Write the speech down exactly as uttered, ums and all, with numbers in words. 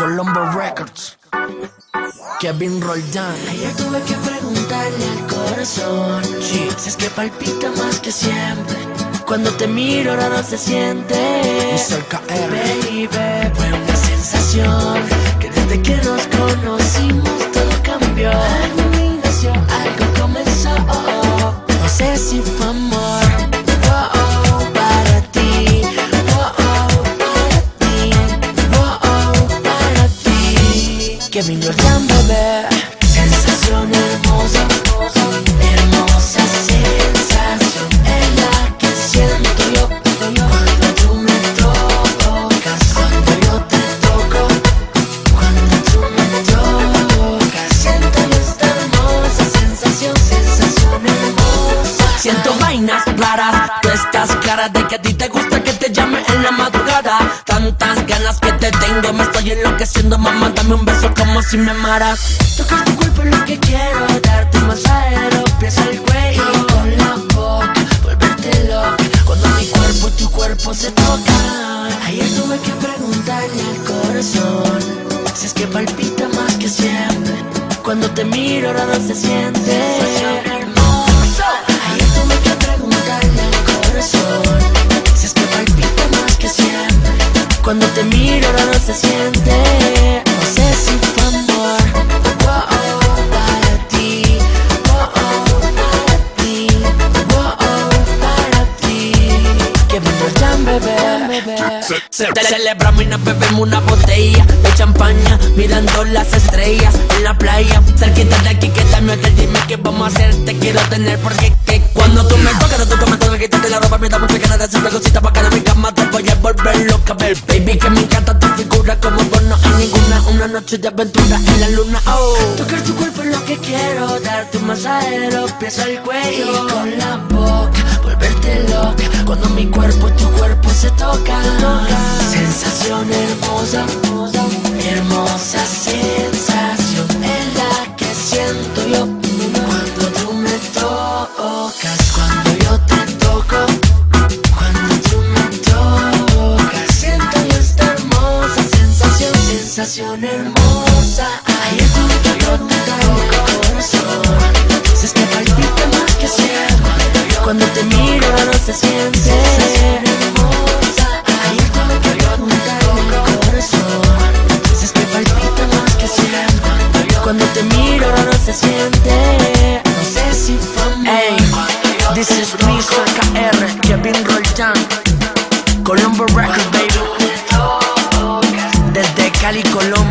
Colombo Records, Kevin Roldán. Ayer tuve que preguntarle al corazón Sí. si es que palpita más que siempre. Cuando te miro raro se siente. mister K R. Baby, fue una sensación que desde que nos conocimos todo cambió. Algo me nació, algo comenzó. No sé si fue amor. Oh, oh, para ti. Oh, oh, para ti. Oh, oh, para ti. Kevin Roldán, bebé. Sensación hermosa, hermosa sensación es la que siento yo cuando tú me tocas, cuando yo te toco, cuando tú me tocas. Siento esta hermosa sensación, sensación hermosa. Siento vainas raras, tú estás clara de que a ti te gusta que te llame en la madrugada. Tantas ganas que te tengo, me estoy enloqueciendo, mamá, dame un beso como si me amaras. Tocar tu cuerpo es lo que quiero, darte un masaje de los pies al cuello y con la boca volverte loca cuando mi cuerpo y tu cuerpo se tocan. Ayer tuve que preguntarle al corazón si es que palpita más que siempre. Cuando te miro raro se siente. Ayer tuve que preguntarle al corazón si es que palpita más que siempre. Cuando te miro raro se siente. No sé si fue amor. Oh, oh, para ti. Oh, oh, para ti. Oh, oh, para ti. Kevin Roldán, bebé. Ce- Celebramos y nos bebemos una botella de champaña, mirando las estrellas en la playa. Cerquita de aquí que tal noche, dime qué vamos a hacer. Te quiero tener porque que cuando tú me tocas, no tú me tocas, quítate la ropa, me da mucha ganas de hacer cositas bacana en mi cama. Te voy a volver loca, baby, que me encanta tu figura. Como vos no hay ninguna, una noche de aventura en la luna. Oh, Tocar tu cuerpo es lo que quiero, darte un masaje de los pies al cuello y con la boca volverte loca cuando mi cuerpo y tu cuerpo se tocan. Sensación hermosa, hermosa sensación es la que siento yo cuando tú me tocas, cuando yo te toco, cuando tú me tocas. Siento yo esta hermosa sensación, sensación hermosa. Ayer tuve que preguntarle al corazón si es que palpita más que siempre. Cuando te miro no se siente. Sensación hermosa. Ayer tuve que preguntarle al corazón si es que palpita más que siempre. Cuando te miro no se siente. No sé si fue amor. hey, this is mister K R, Kevin Roldán, Colombo Records, baby. Desde Cali, Colombia.